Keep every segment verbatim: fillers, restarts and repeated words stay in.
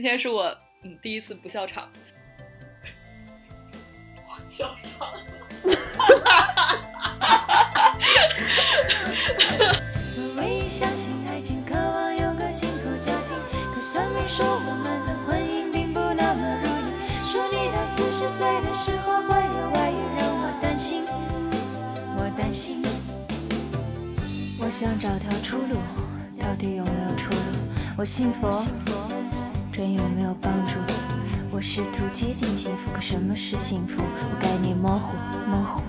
今天是我嗯第一次不笑场，我笑场了。 我唯一相信爱情，渴望有个幸福家庭，可算命说我们的婚姻并不那么如意，说你到四十岁的时候会有外遇，让我担心，我担心。我想找条出路，到底有没有出路？我信佛，真有没有帮助？我试图接近幸福，可什么是幸福？我概念模糊，模糊。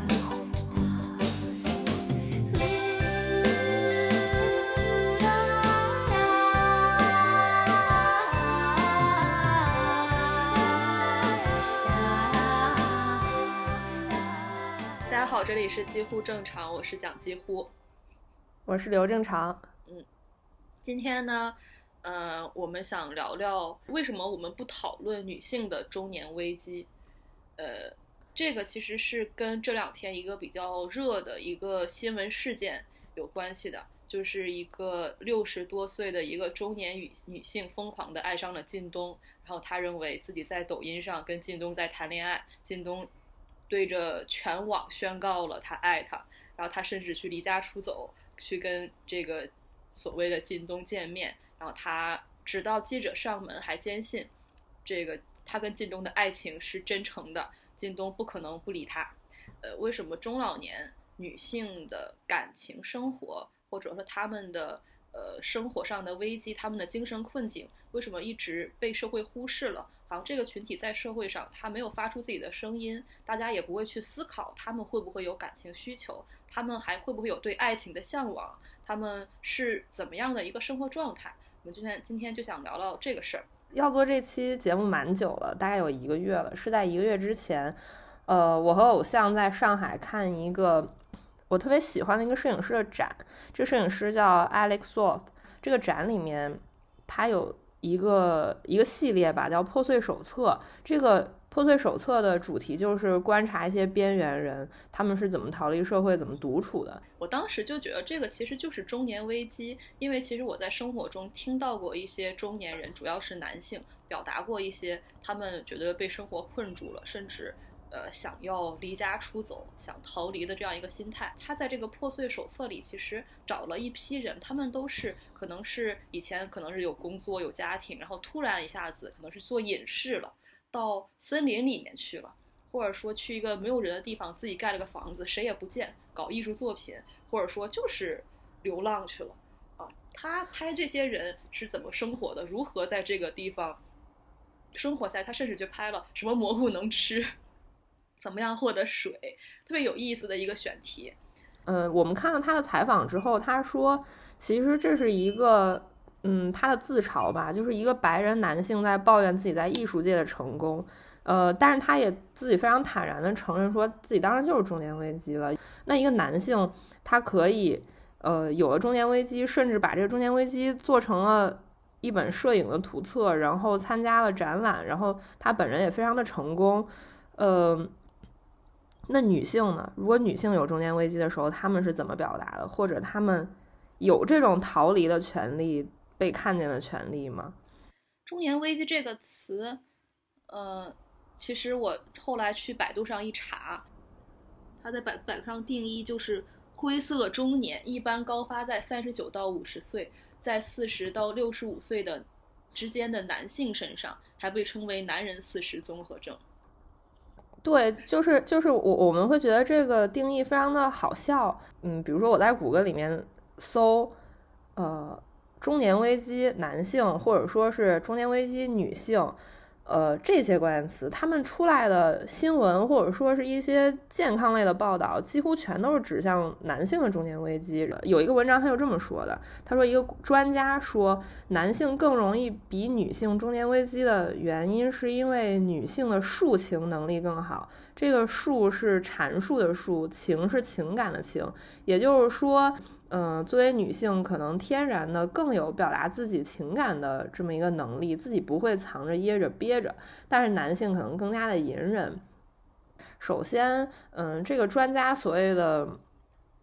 大家好，这里是几乎正常，我是讲几乎， 我是刘正常。 嗯，今天呢，呃，我们想聊聊为什么我们不讨论女性的中年危机。呃，这个其实是跟这两天一个比较热的一个新闻事件有关系的，就是一个六十多岁的一个中年女女性疯狂的爱上了靳东，然后她认为自己在抖音上跟靳东在谈恋爱，靳东对着全网宣告了他爱他，然后他甚至去离家出走，去跟这个所谓的靳东见面，然后他直到记者上门还坚信这个他跟靳东的爱情是真诚的，靳东不可能不理他。呃，为什么中老年女性的感情生活，或者说他们的呃生活上的危机，他们的精神困境，为什么一直被社会忽视了？好像这个群体在社会上他没有发出自己的声音，大家也不会去思考他们会不会有感情需求，他们还会不会有对爱情的向往，他们是怎么样的一个生活状态。我们今天今天就想聊聊这个事儿。 要做这期节目蛮久了，大概有一个月了，是在一个月之前，呃，我和偶像在上海看一个我特别喜欢的一个摄影师的展，这个摄影师叫 Alex Roth。 这个展里面他有一个一个系列吧，叫破碎手册。这个破碎手册的主题就是观察一些边缘人，他们是怎么逃离社会，怎么独处的。 我当时就觉得这个其实就是中年危机，因为其实我在生活中听到过一些中年人，主要是男性，表达过一些他们觉得被生活困住了，甚至呃，想要离家出走，想逃离的这样一个心态。他在这个破碎手册里其实找了一批人，他们都是可能是以前可能是有工作有家庭，然后突然一下子可能是做隐士了，到森林里面去了，或者说去一个没有人的地方自己盖了个房子，谁也不见，搞艺术作品，或者说就是流浪去了啊。他拍这些人是怎么生活的，如何在这个地方生活下来，他甚至就拍了什么蘑菇能吃，怎么样获得水，特别有意思的一个选题。 呃，我们看了他的采访之后，他说其实这是一个嗯他的自嘲吧，就是一个白人男性在抱怨自己在艺术界的成功，呃，但是他也自己非常坦然的承认说自己当然就是中年危机了。那一个男性他可以呃有了中年危机，甚至把这个中年危机做成了一本摄影的图册，然后参加了展览，然后他本人也非常的成功。呃那女性呢？如果女性有中年危机的时候，她们是怎么表达的？或者她们有这种逃离的权利、被看见的权利吗？ 中年危机这个词，呃，其实我后来去百度上一查，它在百百度上定义就是灰色中年，一般高发在三十九到五十岁，在四十到六十五岁的之间的男性身上，还被称为男人四十综合症。 对，就是就是我我们会觉得这个定义非常的好笑。嗯，比如说我在谷歌里面搜，呃，中年危机男性，或者说是中年危机女性，呃，这些关键词，他们出来的新闻或者说是一些健康类的报道，几乎全都是指向男性的中年危机。有一个文章他就这么说的，他说一个专家说，男性更容易比女性中年危机的原因是因为女性的抒情能力更好。这个抒是阐述的述，情是情感的情，也就是说嗯、呃，作为女性可能天然的更有表达自己情感的这么一个能力，自己不会藏着掖着憋着，但是男性可能更加的隐忍。首先嗯，这个专家所谓的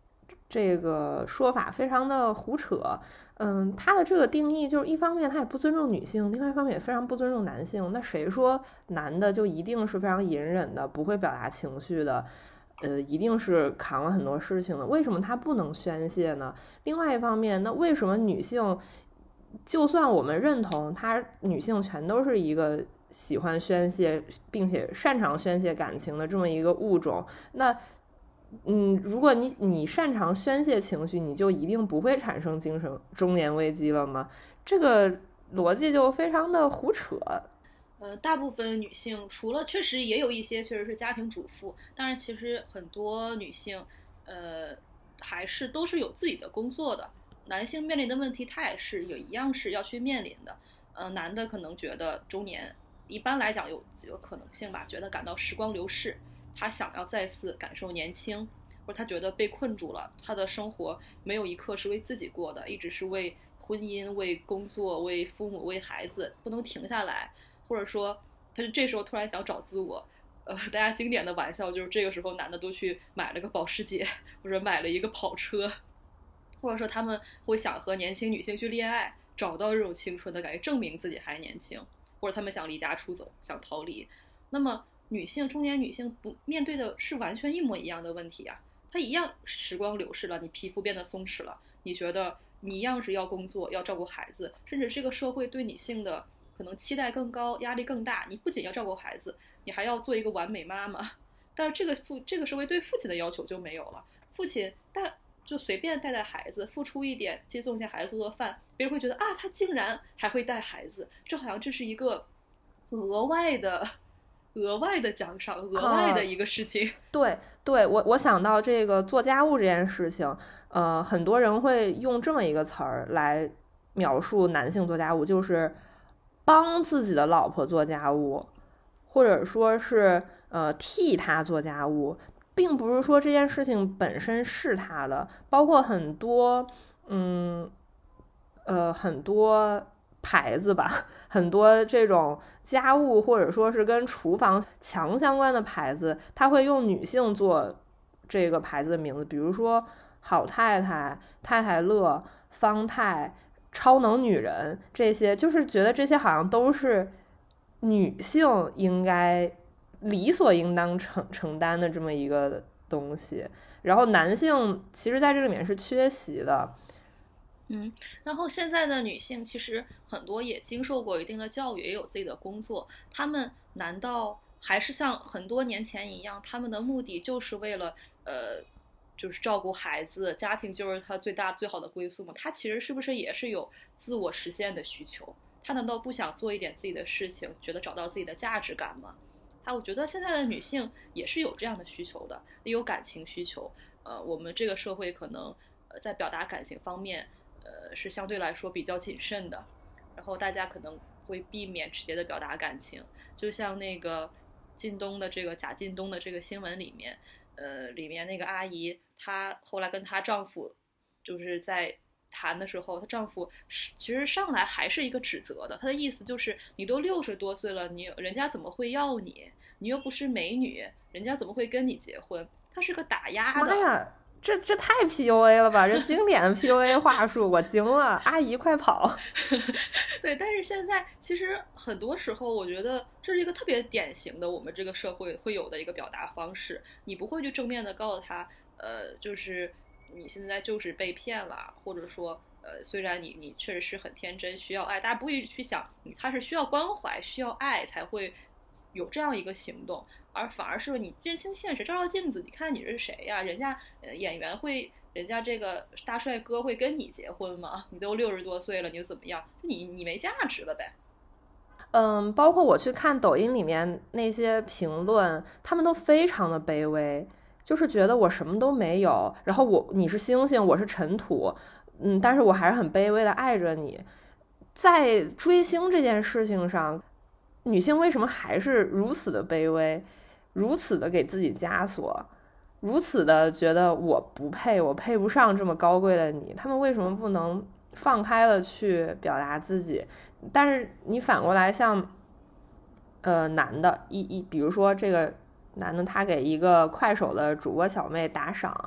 这个说法非常的胡扯。嗯，他的这个定义就是一方面他也不尊重女性，另外一方面也非常不尊重男性。那谁说男的就一定是非常隐忍的，不会表达情绪的，呃，一定是扛了很多事情的？为什么他不能宣泄呢？另外一方面，那为什么女性，就算我们认同她女性全都是一个喜欢宣泄并且擅长宣泄感情的这么一个物种，那嗯，如果你你擅长宣泄情绪，你就一定不会产生精神中年危机了吗？这个逻辑就非常的胡扯。 呃，大部分女性除了确实也有一些确实是家庭主妇，当然其实很多女性，呃，还是都是有自己的工作的。男性面临的问题，他也是有一样是要去面临的。呃，男的可能觉得中年，一般来讲有几个可能性吧，觉得感到时光流逝。他想要再次感受年轻，或者他觉得被困住了，他的生活没有一刻是为自己过的，一直是为婚姻、为工作、为父母、为孩子，不能停下来。或者说他这时候突然想找自我，呃，大家经典的玩笑就是这个时候男的都去买了个保时捷，或者买了一个跑车，或者说他们会想和年轻女性去恋爱，找到这种青春的感觉，证明自己还年轻，或者他们想离家出走，想逃离。那么女性中年女性不面对的是完全一模一样的问题啊，她一样时光流逝了，你皮肤变得松弛了，你觉得你一样是要工作，要照顾孩子，甚至这个社会对女性的可能期待更高，压力更大，你不仅要照顾孩子，你还要做一个完美妈妈。但是这个父这个社会对父亲的要求就没有了，父亲但就随便带带孩子，付出一点，接送一下孩子，做做饭，别人会觉得啊，他竟然还会带孩子，这好像这是一个额外的额外的奖赏，额外的一个事情。 啊、对对，我我想到这个做家务这件事情，呃，很多人会用这么一个词儿来描述男性做家务，就是帮自己的老婆做家务，或者说是呃替他做家务，并不是说这件事情本身是他的。包括很多嗯呃很多牌子吧，很多这种家务或者说是跟厨房强相关的牌子，它会用女性做这个牌子的名字，比如说好太太、太太乐、方太、超能女人，这些就是觉得这些好像都是女性应该理所应当承承担的这么一个东西，然后男性其实在这里面是缺席的。 嗯，然后现在的女性其实很多也经受过一定的教育，也有自己的工作，她们难道还是像很多年前一样，她们的目的就是为了呃，就是照顾孩子，家庭就是她最大最好的归宿吗？她其实是不是也是有自我实现的需求？她难道不想做一点自己的事情，觉得找到自己的价值感吗？她我觉得现在的女性也是有这样的需求的，也有感情需求。呃，我们这个社会可能呃在表达感情方面。呃，是相对来说比较谨慎的，然后大家可能会避免直接的表达感情，就像那个靳东的这个贾靳东的这个新闻里面，呃，里面那个阿姨，她后来跟她丈夫就是在谈的时候，她丈夫其实上来还是一个指责的，他的意思就是你都六十多岁了，你人家怎么会要你？你又不是美女，人家怎么会跟你结婚？他是个打压的。 妈呀！这这太 P U A 了吧，这经典的 P U A 话术，我惊了，阿姨快跑。 对，但是现在其实很多时候我觉得这是一个特别典型的我们这个社会会有的一个表达方式，你不会去正面的告诉他呃，就是你现在就是被骗了，或者说呃，虽然你你确实是很天真需要爱，大家不会去想你他是需要关怀需要爱才会有这样一个行动，而反而是你认清现实，照照镜子，你看你是谁呀？人家呃演员会，人家这个大帅哥会跟你结婚吗？你都六十多岁了，你又怎么样？你你没价值了呗。 嗯，包括我去看抖音里面那些评论，他们都非常的卑微，就是觉得我什么都没有，然后我你是星星，我是尘土，嗯，但是我还是很卑微的爱着你。在追星这件事情上，女性为什么还是如此的卑微，如此的给自己枷锁，如此的觉得我不配，我配不上这么高贵的你？他们为什么不能放开了去表达自己？但是你反过来像呃男的一一比如说这个男的他给一个快手的主播小妹打赏，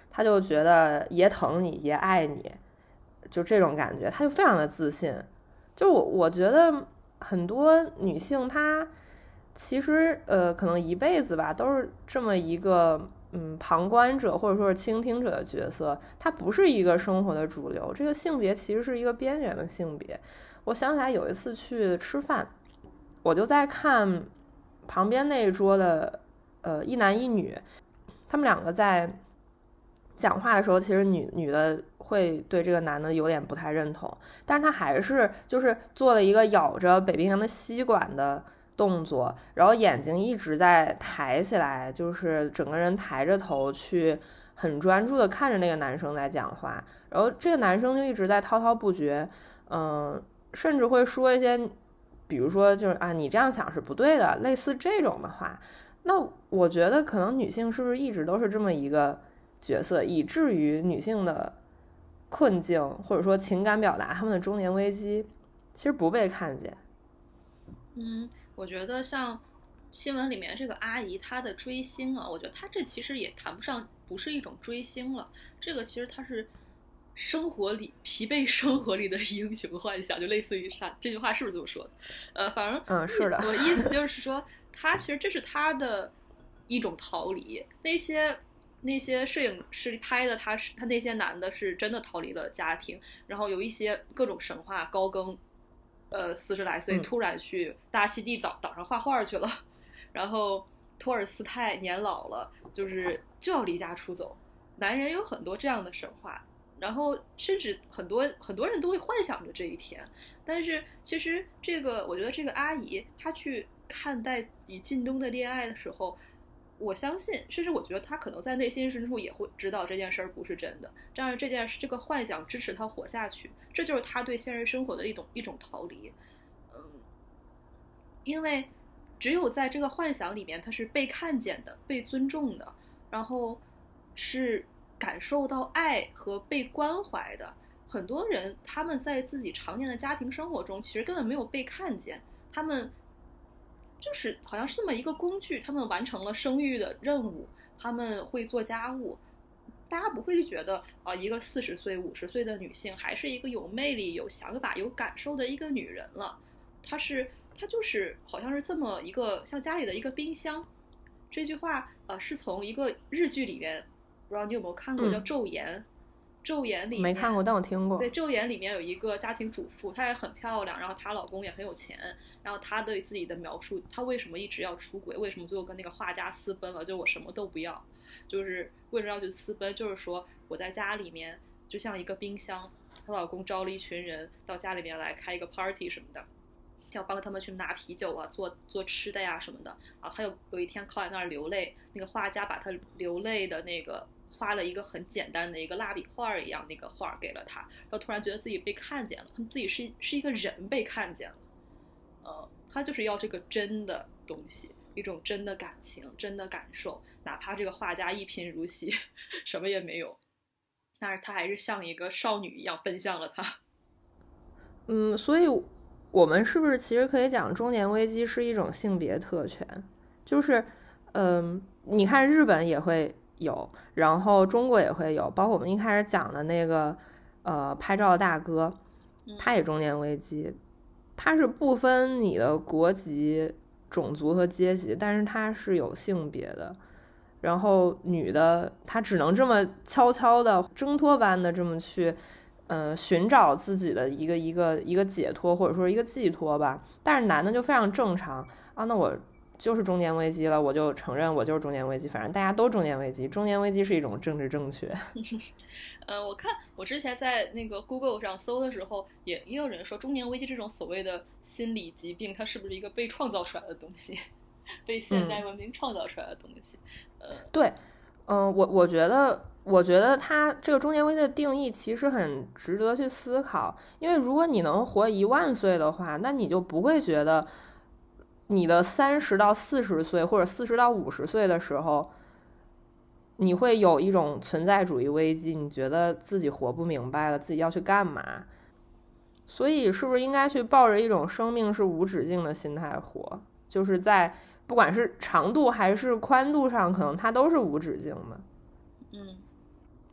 他就觉得爷疼你，爷爱你，就这种感觉，他就非常的自信。就我我觉得很多女性她其实呃可能一辈子吧都是这么一个嗯旁观者或者说是倾听者的角色，她不是一个生活的主流，这个性别其实是一个边缘的性别。我想起来有一次去吃饭，我就在看旁边那一桌的呃一男一女，他们两个在讲话的时候，其实女女的会对这个男的有点不太认同，但是他还是就是做了一个咬着北冰洋的吸管的动作，然后眼睛一直在抬起来，就是整个人抬着头去很专注的看着那个男生在讲话，然后这个男生就一直在滔滔不绝，嗯，甚至会说一些比如说就是啊你这样想是不对的，类似这种的话。那我觉得可能女性是不是一直都是这么一个角色，以至于女性的困境或者说情感表达，她们的中年危机其实不被看见。 嗯，我觉得像新闻里面这个阿姨她的追星啊，我觉得她这其实也谈不上不是一种追星了，这个其实她是生活里疲惫生活里的英雄幻想，就类似于啥，这句话是不是这么说的？呃，反正嗯是的， 我意思就是说，她其实这是她的一种逃离。那些那些摄影师拍的他是他那些男的是真的逃离了家庭，然后有一些各种神话高更，呃四十来岁突然去大溪地岛岛上画画去了，然后托尔斯泰年老了就是就要离家出走，男人有很多这样的神话，然后甚至很多很多人都会幻想着这一天。但是其实这个我觉得这个阿姨她去看待以近东的恋爱的时候，我相信甚至我觉得她可能在内心深处也会知道这件事儿不是真的，但是这件事这个幻想支持她活下去，这就是她对现实生活的一种一种逃离。嗯，因为只有在这个幻想里面她是被看见的，被尊重的，然后是感受到爱和被关怀的。很多人他们在自己常年的家庭生活中其实根本没有被看见，他们就是好像是那么一个工具，他们完成了生育的任务，他们会做家务，大家不会觉得啊、呃，一个四十岁五十岁的女性还是一个有魅力有想法有感受的一个女人了，她是她就是好像是这么一个像家里的一个冰箱。这句话呃是从一个日剧里面，不知道你有没有看过，叫《昼颜》。昼颜里面没看过，但我听过。 对，昼颜里面有一个家庭主妇，她也很漂亮，然后她老公也很有钱，然后她对自己的描述，她为什么一直要出轨，为什么最后跟那个画家私奔了，就我什么都不要，就是为什么要去私奔，就是说我在家里面就像一个冰箱，她老公招了一群人到家里面来开一个 party 什么的，要帮他们去拿啤酒啊，做做吃的呀什么的，然后她有有一天靠在那儿流泪，那个画家把她流泪的那个画了一个很简单的一个蜡笔画一样那个画给了他，然后突然觉得自己被看见了，他们自己是是一个人被看见了，呃，他就是要这个真的东西，一种真的感情真的感受，哪怕这个画家一贫如洗什么也没有，但是他还是像一个少女一样奔向了他。 嗯，所以我们是不是其实可以讲中年危机是一种性别特权，就是嗯，你看日本也会有，然后中国也会有，包括我们一开始讲的那个呃拍照的大哥，他也中年危机，他是不分你的国籍种族和阶级，但是他是有性别的，然后女的她只能这么悄悄的挣脱般的这么去呃寻找自己的一个一个一个解脱或者说一个寄托吧，但是男的就非常正常啊，那我就是中年危机了，我就承认我就是中年危机，反正大家都中年危机，中年危机是一种政治正确。 呃，我看我之前在那个 Google 上搜的时候，也也有人说中年危机这种所谓的心理疾病，它是不是一个被创造出来的东西，被现代文明创造出来的东西？嗯、呃， 对，嗯、呃，我我觉得，我觉得它这个中年危机的定义其实很值得去思考，因为如果你能活一万岁的话，那你就不会觉得你的三十到四十岁或者四十到五十岁的时候，你会有一种存在主义危机，你觉得自己活不明白了，自己要去干嘛？所以是不是应该去抱着一种生命是无止境的心态活？就是在不管是长度还是宽度上，可能它都是无止境的。 嗯，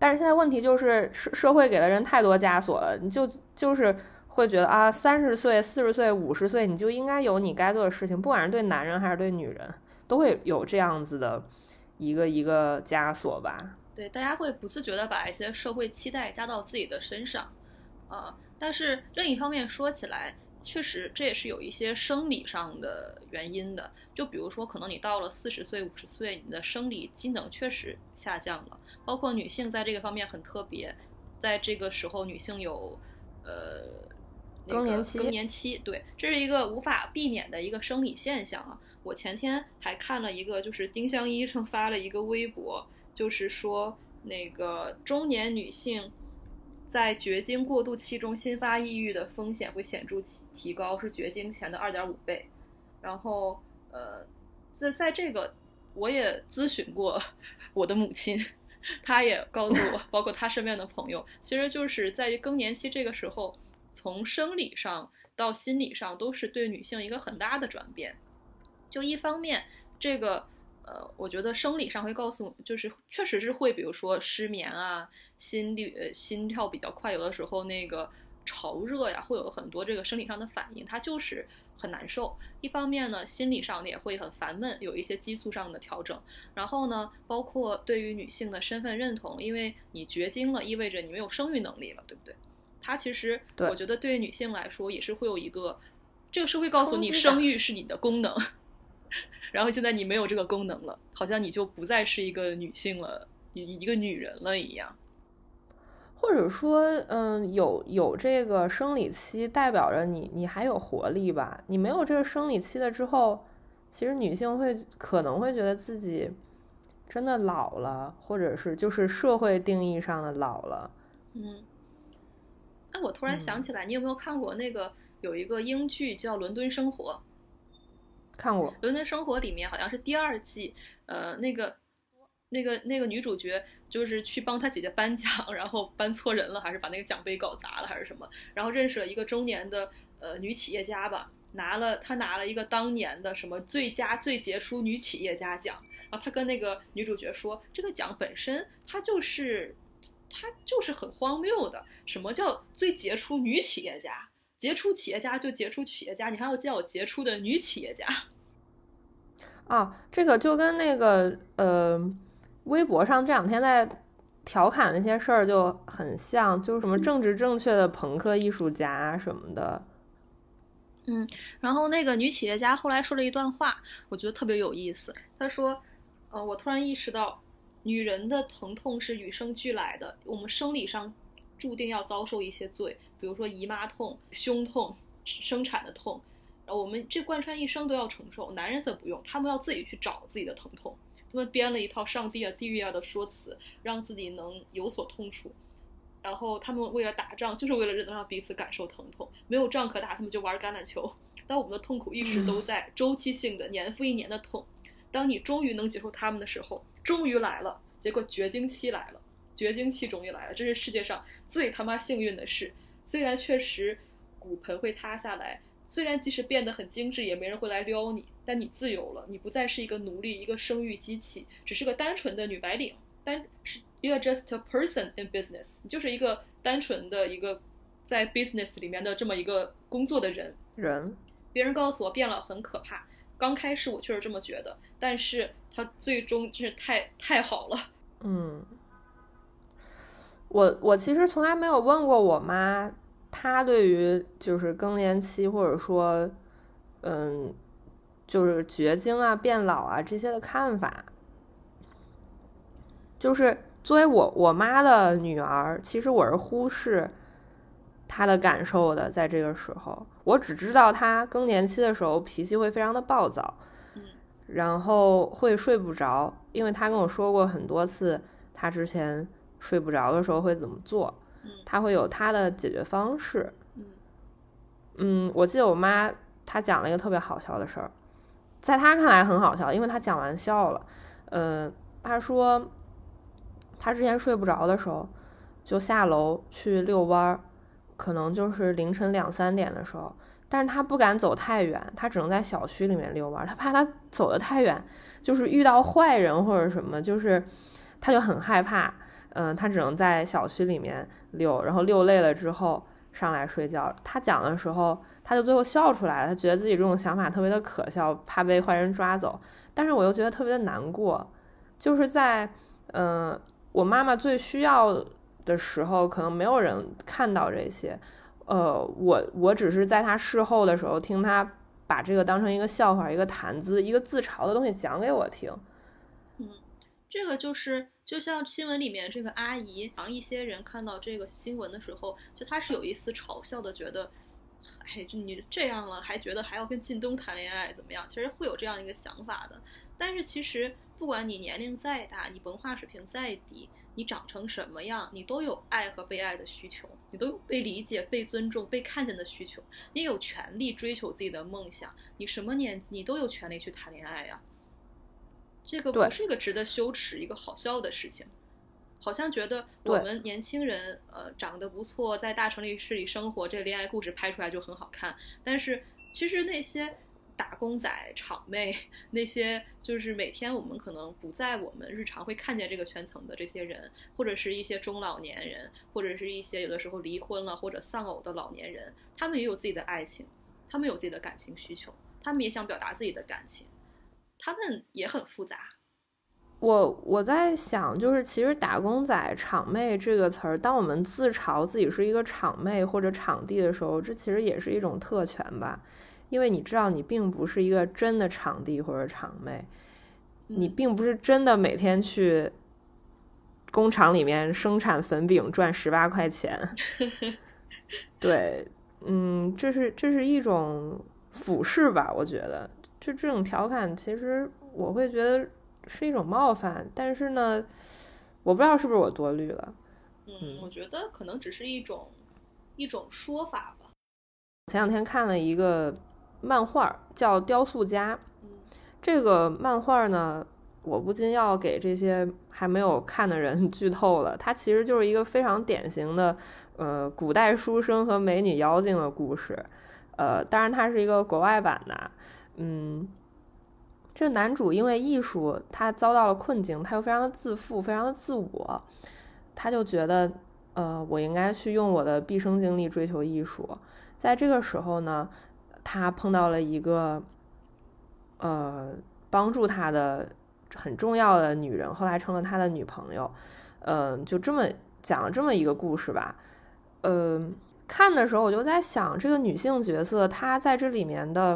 但是现在问题就是社社会给了人太多枷锁了，你就就是会觉得啊，三十岁、四十岁、五十岁，你就应该有你该做的事情，不管是对男人还是对女人，都会有这样子的一个一个枷锁吧。 对，大家会不自觉的把一些社会期待加到自己的身上，呃，但是另一方面说起来，确实这也是有一些生理上的原因的。就比如说，可能你到了四十岁、五十岁，你的生理机能确实下降了。包括女性在这个方面很特别，在这个时候，女性有呃、那个、 更年期。 更年期，对，这是一个无法避免的一个生理现象啊。我前天还看了一个，就是丁香医生发了一个微博。就是说，那个中年女性在绝经过渡期中新发抑郁的风险会显著提高，是绝经前的 二点五 倍。然后，呃，在在这个我也咨询过我的母亲，她也告诉我，包括她身边的朋友，其实就是在于更年期这个时候，从生理上到心理上都是对女性一个很大的转变。就一方面，这个。呃，我觉得生理上会告诉，就是确实是会，比如说失眠啊，心率、呃、心跳比较快，有的时候那个潮热呀，会有很多这个生理上的反应，它就是很难受。一方面呢，心理上也会很烦闷，有一些激素上的调整。然后呢，包括对于女性的身份认同，因为你绝经了，意味着你没有生育能力了，对不对？它其实我觉得对于女性来说也是会有一个，这个社会告诉你生育是你的功能。然后现在你没有这个功能了，好像你就不再是一个女性了，一个女人了一样。 或者说，嗯，有有这个生理期，代表着你你还有活力吧？你没有这个生理期了之后，其实女性会可能会觉得自己真的老了，或者是就是社会定义上的老了。 嗯，哎，我突然想起来，嗯、你有没有看过那个有一个英剧叫《伦敦生活》？ 看过。 伦敦生活里面好像是第二季，呃，那个那个那个女主角就是去帮她姐姐颁奖，然后颁错人了，还是把那个奖杯搞砸了，还是什么？然后认识了一个中年的呃女企业家吧，拿了她拿了一个当年的什么最佳最杰出女企业家奖。然后她跟那个女主角说，这个奖本身它就是它就是很荒谬的，什么叫最杰出女企业家？杰出企业家就杰出企业家，你还要叫我杰出的女企业家啊？这个就跟那个呃，微博上这两天在调侃那些事儿就很像，就是什么政治正确的朋克艺术家什么的。 嗯，然后那个女企业家后来说了一段话，我觉得特别有意思。她说：“呃，我突然意识到，女人的疼痛是与生俱来的，我们生理上注定要遭受一些罪。”比如说姨妈痛、胸痛、生产的痛，然后我们这贯穿一生都要承受。男人则不用，他们要自己去找自己的疼痛，他们编了一套上帝啊、地狱啊的说辞，让自己能有所痛楚。然后他们为了打仗，就是为了能让彼此感受疼痛。没有仗可打，他们就玩橄榄球。但我们的痛苦一直都在，周期性的年复一年的痛。当你终于能接受他们的时候，终于来了，结果绝经期来了，绝经期终于来了，这是世界上最他妈幸运的事。虽然确实骨盆会塌下来，虽然即使变得很精致也没人会来撩你，但你自由了，你不再是一个奴隶，一个生育机器，只是个单纯的女白领，单是 you're just a person in business， 你就是一个单纯的一个在 business 里面的这么一个工作的人人。 别人告诉我变了很可怕，刚开始我确实这么觉得，但是他最终真是太太好了。 嗯，我我其实从来没有问过我妈，她对于就是更年期或者说嗯就是绝经啊、变老啊这些的看法。就是作为我我妈的女儿，其实我是忽视她的感受的。在这个时候，我只知道她更年期的时候脾气会非常的暴躁，然后会睡不着，因为她跟我说过很多次她之前睡不着的时候会怎么做，她会有她的解决方式。嗯，我记得我妈她讲了一个特别好笑的事儿，在她看来很好笑，因为她讲玩笑了。呃，她说她之前睡不着的时候就下楼去遛弯，可能就是凌晨两三点的时候，但是她不敢走太远，她只能在小区里面遛弯，她怕她走得太远就是遇到坏人或者什么，就是她就很害怕。 嗯，他只能在小区里面溜，然后溜累了之后上来睡觉。他讲的时候，他就最后笑出来了，他觉得自己这种想法特别的可笑，怕被坏人抓走。但是我又觉得特别的难过，就是在嗯、呃，我妈妈最需要的时候，可能没有人看到这些。呃，我我只是在他事后的时候听他把这个当成一个笑话、一个谈资、一个自嘲的东西讲给我听。 嗯，这个就是就像新闻里面这个阿姨，然后一些人看到这个新闻的时候，就他是有一丝嘲笑的，觉得，哎，你这样了还觉得还要跟靳东谈恋爱怎么样？其实会有这样一个想法的。但是其实不管你年龄再大，你文化水平再低，你长成什么样，你都有爱和被爱的需求，你都有被理解、被尊重、被看见的需求，你有权利追求自己的梦想，你什么年纪你都有权利去谈恋爱呀。这个不是一个值得羞耻、一个好笑的事情。好像觉得我们年轻人呃长得不错，在大城市里生活，这个恋爱故事拍出来就很好看。但是其实那些打工仔、厂妹，那些就是每天我们可能不在我们日常会看见这个圈层的这些人，或者是一些中老年人，或者是一些有的时候离婚了或者丧偶的老年人，他们也有自己的爱情，他们有自己的感情需求，他们也想表达自己的感情，他们也很复杂。 我我在想，就是其实打工仔、场妹这个词儿，当我们自嘲自己是一个场妹或者场地的时候，这其实也是一种特权吧。因为你知道你并不是一个真的场地或者场妹，你并不是真的每天去工厂里面生产粉饼赚十八块钱。对，嗯，这是这是一种俯视吧，我觉得就这种调侃其实我会觉得是一种冒犯，但是呢我不知道是不是我多虑了。 嗯，我觉得可能只是一种一种说法吧。 前两天看了一个漫画叫《雕塑家》，这个漫画呢，我不禁要给这些还没有看的人剧透了。它其实就是一个非常典型的，呃，古代书生和美女妖精的故事。呃，当然它是一个国外版的。嗯，这个男主因为艺术，他遭到了困境，他又非常的自负，非常的自我，他就觉得，呃，我应该去用我的毕生精力追求艺术。在这个时候呢，他碰到了一个呃帮助他的很重要的女人，后来成了他的女朋友。嗯、呃，就这么讲了这么一个故事吧。嗯、呃，看的时候我就在想，这个女性角色她在这里面的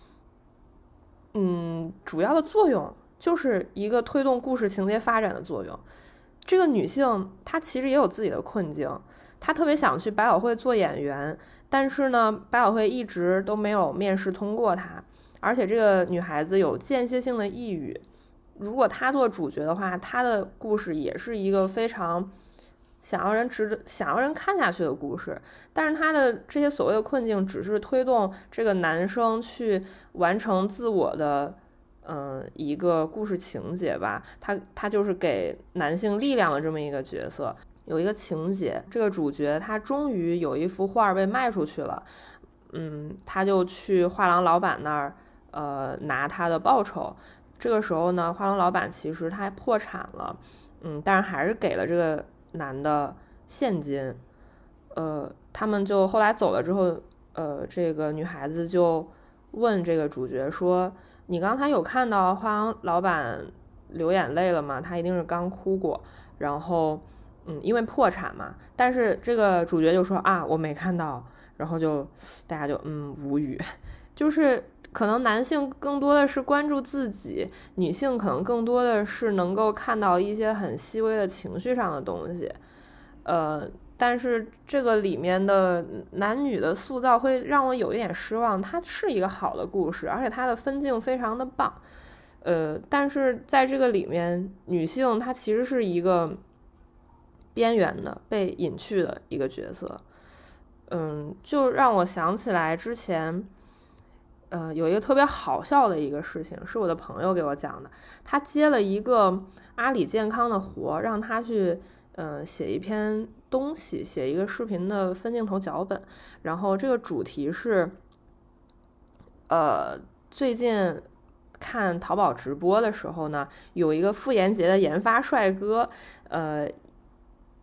嗯主要的作用就是一个推动故事情节发展的作用。这个女性她其实也有自己的困境，她特别想去百老汇做演员，但是呢，百老汇一直都没有面试通过她，而且这个女孩子有间歇性的抑郁。如果她做主角的话，她的故事也是一个非常想要人值得想要人看下去的故事。但是她的这些所谓的困境，只是推动这个男生去完成自我的嗯一个故事情节吧。他他就是给男性力量的这么一个角色。有一个情节，这个主角他终于有一幅画被卖出去了，嗯，他就去画廊老板那儿，呃，拿他的报酬。这个时候呢，画廊老板其实他破产了，嗯，但是还是给了这个男的现金。呃，他们就后来走了之后，呃，这个女孩子就问这个主角说：“你刚才有看到画廊老板流眼泪了吗？他一定是刚哭过。”然后。嗯，因为破产嘛，但是这个主角就说啊，我没看到，然后就大家就嗯无语，就是可能男性更多的是关注自己，女性可能更多的是能够看到一些很细微的情绪上的东西，呃，但是这个里面的男女的塑造会让我有一点失望。它是一个好的故事，而且它的分镜非常的棒，呃，但是在这个里面，女性她其实是一个边缘的被隐去的一个角色。嗯，就让我想起来之前呃，有一个特别好笑的一个事情，是我的朋友给我讲的。他接了一个阿里健康的活，让他去呃写一篇东西，写一个视频的分镜头脚本。然后这个主题是呃最近看淘宝直播的时候呢，有一个妇炎洁的研发帅哥，呃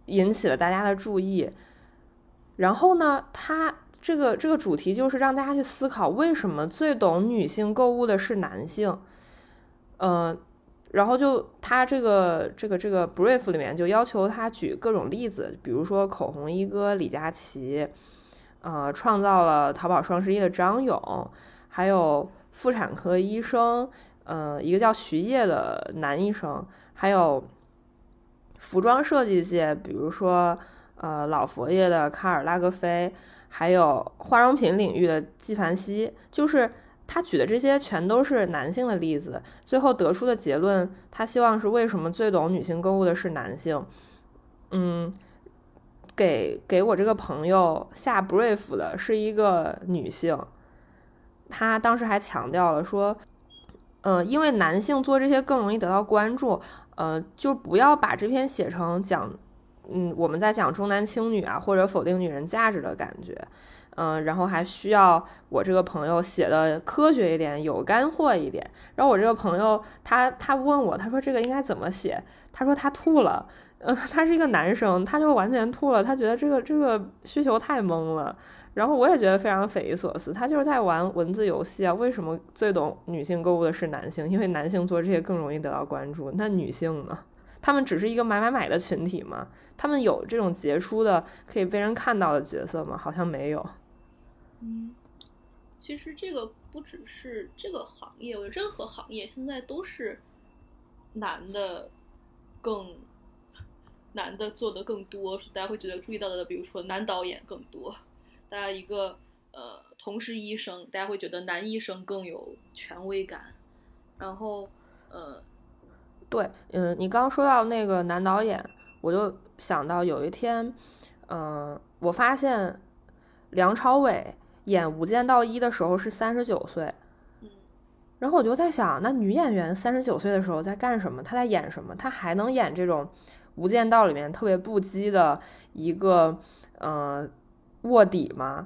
引起了大家的注意。然后呢，它这个这个主题就是让大家去思考，为什么最懂女性购物的是男性？嗯、呃，然后就他这个这个这个 brief 里面就要求他举各种例子，比如说口红一哥李佳琦，呃，创造了淘宝双十一的张勇，还有妇产科医生，呃，一个叫徐烨的男医生，还有服装设计界，比如说呃老佛爷的卡尔拉格菲，还有化妆品领域的纪梵希，就是他举的这些全都是男性的例子，最后得出的结论，他希望是为什么最懂女性购物的是男性。嗯，给给我这个朋友下 brief 的是一个女性，她当时还强调了说，呃，因为男性做这些更容易得到关注，呃，就不要把这篇写成讲，嗯，我们在讲重男轻女啊，或者否定女人价值的感觉。嗯、呃，然后还需要我这个朋友写的科学一点，有干货一点。然后我这个朋友他他问我，他说这个应该怎么写？他说他吐了，嗯、呃，他是一个男生，他就完全吐了，他觉得这个这个需求太懵了。然后我也觉得非常匪夷所思，他就是在玩文字游戏啊。为什么最懂女性购物的是男性？因为男性做这些更容易得到关注。那女性呢？他们只是一个买买买的群体吗？他们有这种杰出的可以被人看到的角色吗？好像没有。 嗯，其实这个不只是这个行业，任何行业现在都是男的更男的做的更多，大家会觉得注意到的，比如说男导演更多，大家一个呃同是医生，大家会觉得男医生更有权威感，然后呃， 对，嗯，你刚刚说到那个男导演，我就想到有一天，嗯、呃，我发现梁朝伟演《无间道一》的时候是三十九岁， 嗯， 然后我就在想，那女演员三十九岁的时候在干什么？她在演什么？她还能演这种《无间道》里面特别不羁的一个呃卧底吗？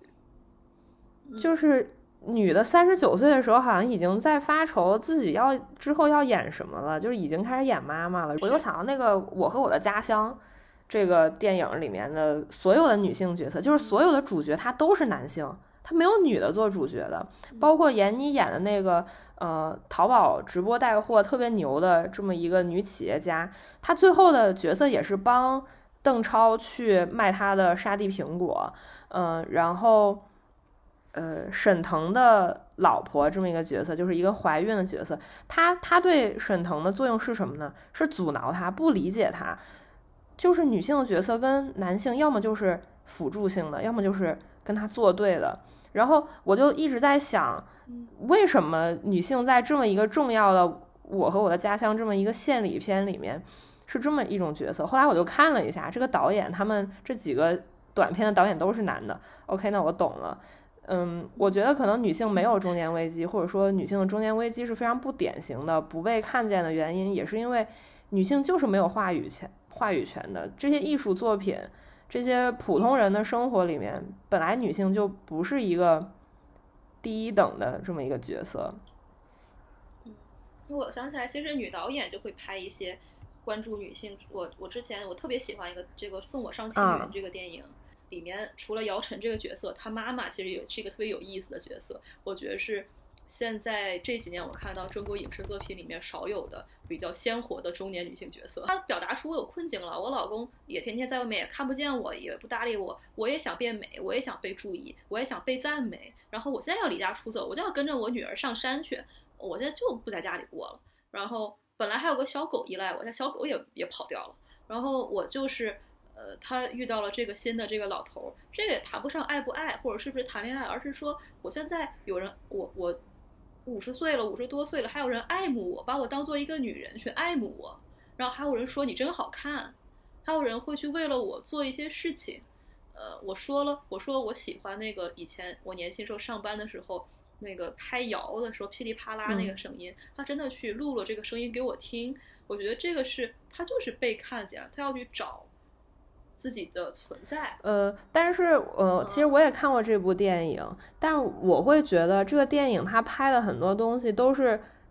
就是女的三十九岁的时候，好像已经在发愁自己要之后要演什么了，就是已经开始演妈妈了。我就想到那个《我和我的家乡》这个电影里面的所有的女性角色，就是所有的主角她都是男性，她没有女的做主角的。包括闫妮演的那个呃淘宝直播带货特别牛的这么一个女企业家，她最后的角色也是帮邓超去卖她的沙地苹果，嗯、呃，然后。呃，沈腾的老婆这么一个角色，就是一个怀孕的角色。他他对沈腾的作用是什么呢？是阻挠他，不理解他。就是女性的角色跟男性，要么就是辅助性的，要么就是跟他作对的。然后我就一直在想，为什么女性在这么一个重要的《我和我的家乡》这么一个献礼片里面是这么一种角色？后来我就看了一下，这个导演他们这几个短片的导演都是男的。OK， 那我懂了。嗯，我觉得可能女性没有中年危机，或者说女性的中年危机是非常不典型的、不被看见的原因，也是因为女性就是没有话语权、话语权的。这些艺术作品，这些普通人的生活里面，本来女性就不是一个第一等的这么一个角色。 嗯，我想起来，其实女导演就会拍一些关注女性。我我之前我特别喜欢一个这个《送我上青云》这个电影。嗯，里面除了姚晨这个角色，她妈妈其实也是一个特别有意思的角色，我觉得是现在这几年我看到中国影视作品里面少有的比较鲜活的中年女性角色。她表达出我有困境了，我老公也天天在外面也看不见我，也不搭理我，我也想变美，我也想被注意，我也想被赞美，然后我现在要离家出走，我就要跟着我女儿上山去，我现在就不在家里过了。然后本来还有个小狗依赖我，但小狗也也跑掉了。然后我就是呃，他遇到了这个新的这个老头，这也谈不上爱不爱，或者是不是谈恋爱，而是说我现在有人，我我五十岁了，五十多岁了，还有人爱慕我，把我当做一个女人去爱慕我，然后还有人说你真好看，还有人会去为了我做一些事情。呃，我说了，我说我喜欢那个以前我年轻时候上班的时候，那个拍窑的时候噼里啪啦那个声音，嗯，他真的去录了这个声音给我听。我觉得这个是他就是被看见了，他要去找自己的存在。 呃，但是呃，其实我也看过这部电影，但是我会觉得这个电影它拍的很多东西都是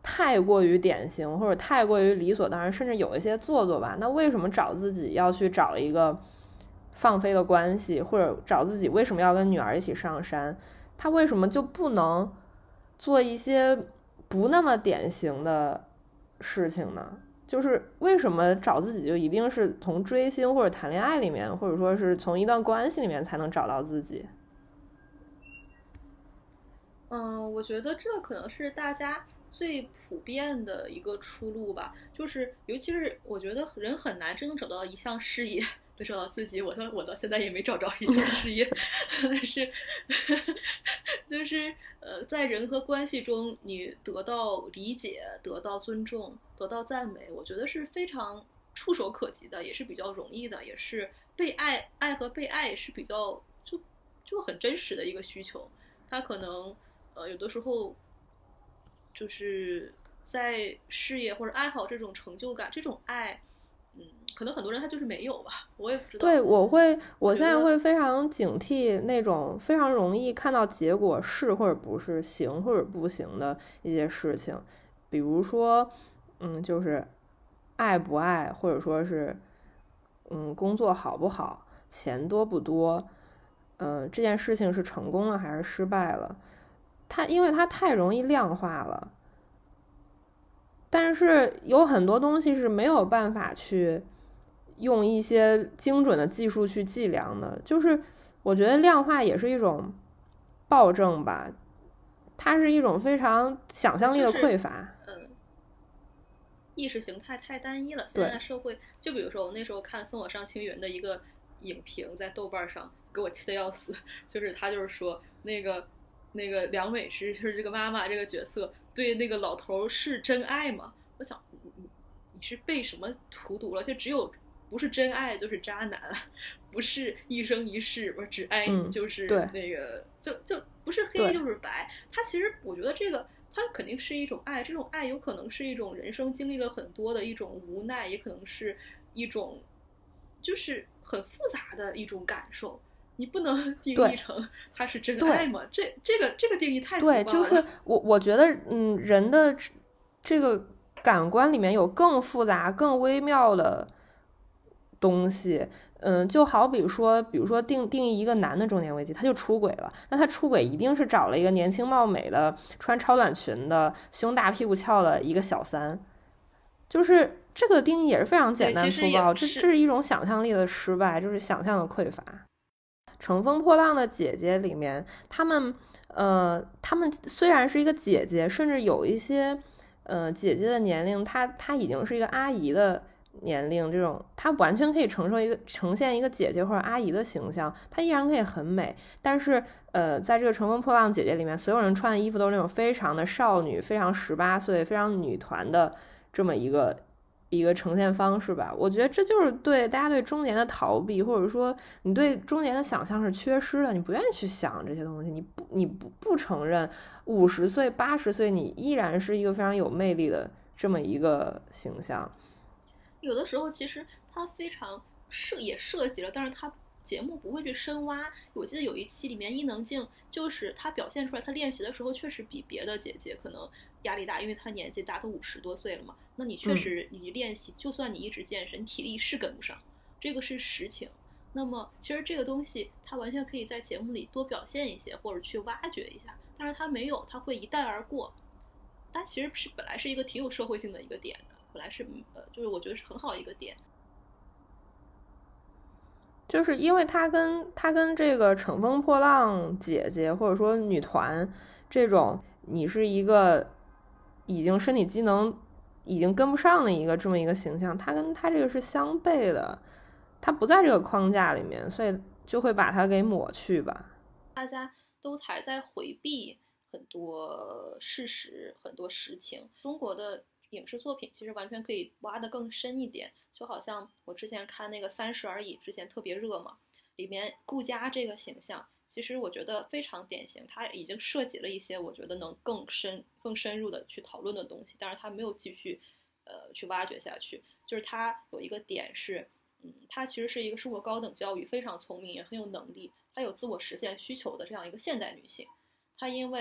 太过于典型或者太过于理所当然，甚至有一些做作吧。那为什么找自己要去找一个放飞的关系，或者找自己为什么要跟女儿一起上山？他为什么就不能做一些不那么典型的事情呢？就是为什么找自己就一定是从追星或者谈恋爱里面，或者说是从一段关系里面才能找到自己？ 嗯，我觉得这可能是大家最普遍的一个出路吧，就是尤其是我觉得人很难真的找到一项事业能找到自己，我到我到现在也没找着一项事业，但是就是呃，在人和关系中，你得到理解、得到尊重、得到赞美，我觉得是非常触手可及的，也是比较容易的，也是被爱、爱和被爱是比较就就很真实的一个需求，它可能。呃，有的时候就是在事业或者爱好这种成就感、这种爱，嗯，可能很多人他就是没有吧，我也不知道。 对，我会，我现在会非常警惕那种非常容易看到结果是或者不是、行或者不行的一些事情，比如说，嗯，就是爱不爱，或者说是，嗯，工作好不好，钱多不多，嗯，这件事情是成功了还是失败了。它因为它太容易量化了，但是有很多东西是没有办法去用一些精准的技术去计量的，就是我觉得量化也是一种暴政吧，它是一种非常想象力的匮乏。 就是、呃，意识形态太单一了，现在社会就比如说我那时候看《送我上青云》的一个影评在豆瓣上，给我气得要死，就是他就是说那个。那个梁美诗就是这个妈妈这个角色对那个老头是真爱吗？我想你你是被什么荼毒了？就只有不是真爱就是渣男，不是一生一世我只爱你就是那个、嗯、就就不是黑就是白。他其实我觉得这个它肯定是一种爱，这种爱有可能是一种人生经历了很多的一种无奈，也可能是一种就是很复杂的一种感受。你不能定义成它是真爱吗？这这个这个定义太粗暴了。 对，就是我我觉得，嗯，人的这个感官里面有更复杂、更微妙的东西。嗯，就好比说，比如说定定义一个男的中年危机，他就出轨了，那他出轨一定是找了一个年轻貌美的、穿超短裙的、胸大屁股翘的一个小三，就是这个定义也是非常简单粗暴，这这是一种想象力的失败，就是想象的匮乏。乘风破浪的姐姐里面，她们呃，她们虽然是一个姐姐，甚至有一些呃姐姐的年龄，她她已经是一个阿姨的年龄，这种她完全可以承受一个呈现一个姐姐或者阿姨的形象，她依然可以很美。但是呃，在这个乘风破浪姐姐里面，所有人穿的衣服都是那种非常的少女、非常十八岁、非常女团的这么一个。一个呈现方式吧，我觉得这就是对大家对中年的逃避，或者说你对中年的想象是缺失的，你不愿意去想这些东西，你不你不不承认五十岁八十岁你依然是一个非常有魅力的这么一个形象。 有的时候其实它非常设也设计了，但是它节目不会去深挖。我记得有一期里面伊能静就是她表现出来，她练习的时候确实比别的姐姐可能压力大，因为她年纪大，都五十多岁了嘛。那你确实你练习，嗯、就算你一直健身，你体力是跟不上，这个是实情。那么其实这个东西它完全可以在节目里多表现一些，或者去挖掘一下，但是它没有，它会一带而过。它其实是本来是一个挺有社会性的一个点的，本来是呃，就是我觉得是很好一个点。 就是因为他跟他跟这个乘风破浪姐姐或者说女团这种，你是一个已经身体机能已经跟不上的一个这么一个形象，他跟他这个是相悖的，他不在这个框架里面，所以就会把它给抹去吧。 大家都还在回避很多事实，很多实情。中国的影视作品其实完全可以挖得更深一点，就好像我之前看那个《三十而已》之前特别热嘛，里面顾佳这个形象，其实我觉得非常典型，他已经涉及了一些我觉得能更深、更深入的去讨论的东西，但是他没有继续，呃，去挖掘下去。就是他有一个点是，嗯，他其实是一个受过高等教育、非常聪明，也很有能力，他有自我实现需求的这样一个现代女性。她因为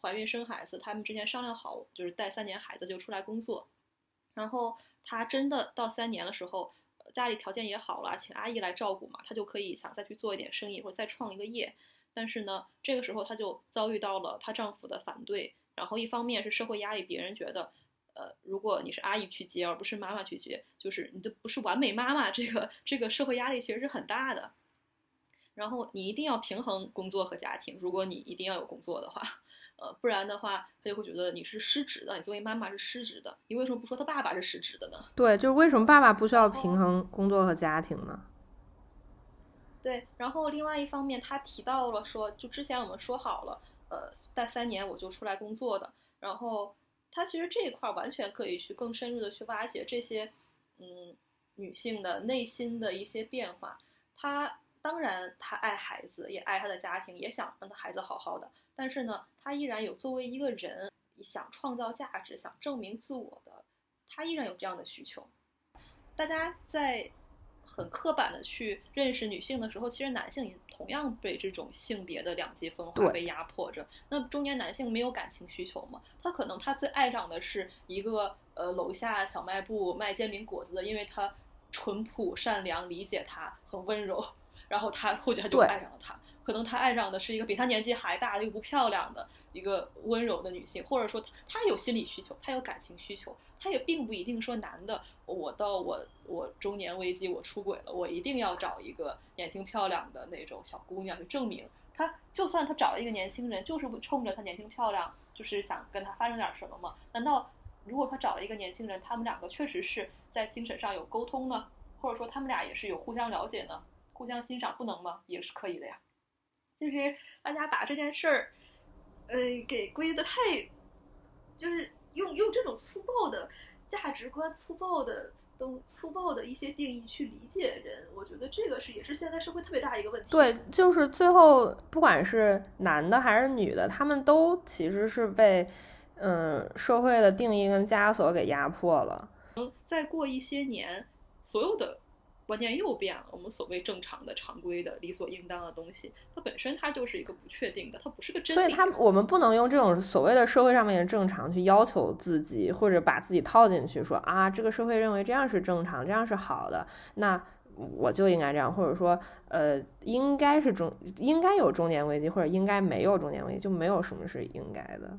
怀孕生孩子，他们之前商量好就是带三年孩子就出来工作，然后他真的到三年的时候，家里条件也好了，请阿姨来照顾嘛，他就可以想再去做一点生意或者再创一个业。但是呢，这个时候她就遭遇到了她丈夫的反对，然后一方面是社会压力，别人觉得，呃，如果你是阿姨去接而不是妈妈去接，就是你的不是完美妈妈，这个这个社会压力其实是很大的。然后你一定要平衡工作和家庭，如果你一定要有工作的话，呃，不然的话，他就会觉得你是失职的，你作为妈妈是失职的。你为什么不说他爸爸是失职的呢？ 对，就是为什么爸爸不需要平衡工作和家庭呢？ 对，然后另外一方面，他提到了说，就之前我们说好了，呃，待三年我就出来工作的。然后他其实这一块完全可以去更深入的去挖掘这些，嗯，女性的内心的一些变化。他当然他爱孩子，也爱他的家庭，也想让他孩子好好的，但是呢，他依然有作为一个人想创造价值、想证明自我的，他依然有这样的需求。大家在很刻板的去认识女性的时候，其实男性也同样被这种性别的两极分化被压迫着。那中年男性没有感情需求吗？他可能他最爱上的是一个呃楼下小卖部卖煎饼果子的，因为他淳朴善良，理解他，很温柔，然后他或者他就爱上了他。可能他爱上的是一个比他年纪还大的又不漂亮的一个温柔的女性，或者说他有心理需求，他有感情需求，他也并不一定说男的我到我我中年危机我出轨了，我一定要找一个年轻漂亮的那种小姑娘去证明他，就算他找了一个年轻人就是冲着他年轻漂亮就是想跟他发生点什么吗？难道如果他找了一个年轻人，他们两个确实是在精神上有沟通呢？或者说他们俩也是有互相了解呢？互相欣赏不能吗？也是可以的呀。就是大家把这件事儿，呃，给归得太，就是用用这种粗暴的价值观、粗暴的东、粗暴的一些定义去理解人，我觉得这个是也是现在社会特别大的一个问题。 对，就是最后不管是男的还是女的，他们都其实是被嗯社会的定义跟枷锁给压迫了。 嗯，再过一些年，所有的观念又变了，我们所谓正常的、常规的、理所应当的东西，它本身它就是一个不确定的，它不是个真理。 所以它我们不能用这种所谓的社会上面的正常去要求自己，或者把自己套进去说啊，这个社会认为这样是正常，这样是好的，那我就应该这样，或者说呃，应该是中应该有中年危机，或者应该没有中年危机，就没有什么是应该的。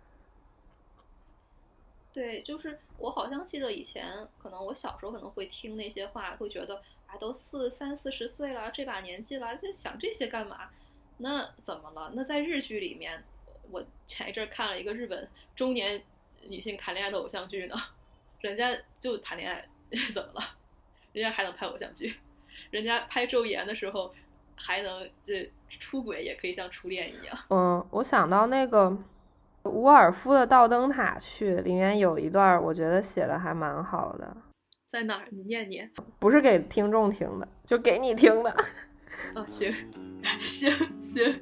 对，就是我好像记得以前，可能我小时候可能会听那些话，会觉得啊，都四三四十岁了，这把年纪了，就想这些干嘛？那怎么了？那在日剧里面，我前一阵看了一个日本中年女性谈恋爱的偶像剧呢，人家就谈恋爱，怎么了？人家还能拍偶像剧，人家拍周延的时候还能这出轨，也可以像初恋一样。 嗯，我想到那个伍尔夫的《倒灯塔序》里面有一段我觉得写的还蛮好的。 在哪儿？你念念。 不是给听众听的，就给你听的。 哦，行行行。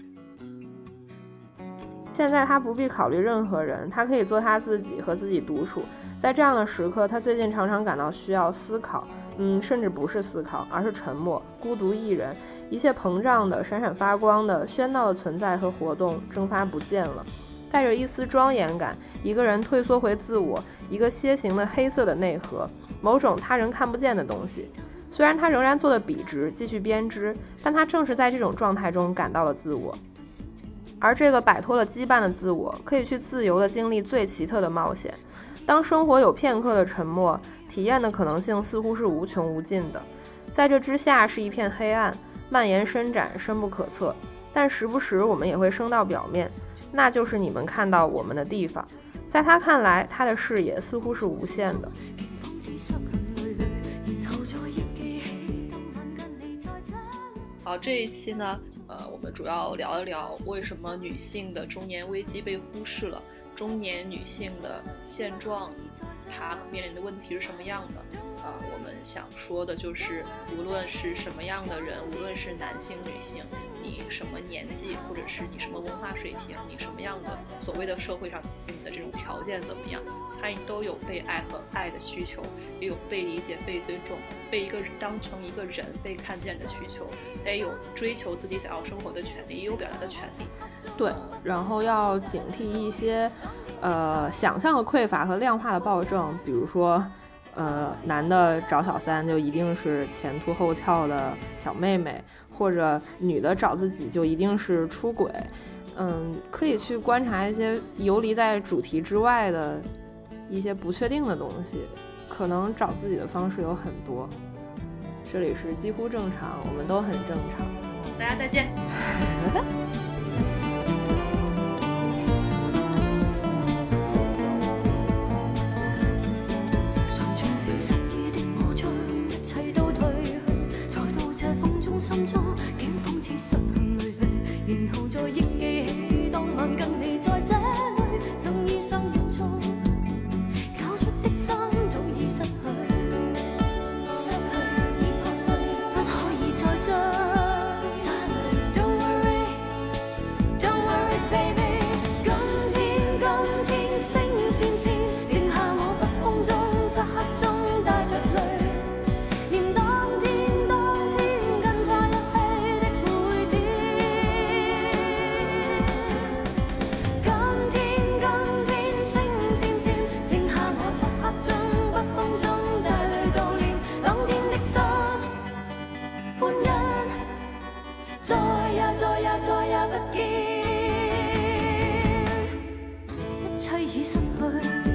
现在他不必考虑任何人，他可以做他自己，和自己独处。在这样的时刻，他最近常常感到需要思考，嗯，甚至不是思考，而是沉默，孤独一人，一切膨胀的、闪闪发光的、喧闹的存在和活动蒸发不见了。带着一丝庄严感，一个人退缩回自我，一个楔形的黑色的内核，某种他人看不见的东西。虽然他仍然做得笔直，继续编织，但他正是在这种状态中感到了自我。而这个摆脱了羁绊的自我，可以去自由地经历最奇特的冒险。当生活有片刻的沉默，体验的可能性似乎是无穷无尽的。在这之下是一片黑暗，蔓延伸展，深不可测。但时不时我们也会升到表面，那就是你们看到我们的地方。在他看来，他的视野似乎是无限的。 好，这一期呢，呃，我们主要聊一聊为什么女性的中年危机被忽视了。 中年女性的现状，她面临的问题是什么样的啊、呃？我们想说的就是，无论是什么样的人，无论是男性、女性，你什么年纪，或者是你什么文化水平，你什么样的所谓的社会上给你的这种条件怎么样，他都有被爱和爱的需求，也有被理解、被尊重、被一个人当成一个人被看见的需求，也有追求自己想要生活的权利，也有表达的权利。 对，然后要警惕一些呃想象的匮乏和量化的暴政，比如说呃男的找小三就一定是前凸后翘的小妹妹，或者女的找自己就一定是出轨。嗯，可以去观察一些游离在主题之外的一些不确定的东西，可能找自己的方式有很多。这里是几乎正常，我们都很正常。 大家再见。 心中竟仿似失去泪去，然後再憶記起當晚跟你在這裏，曾衣裳用錯，搞出的衫早已失去，失去已破碎，不可以再追。Don't worry, don't worry, baby。今天今天星閃閃，剩下我北風中漆黑中帶着淚。再也不見，一切已失去。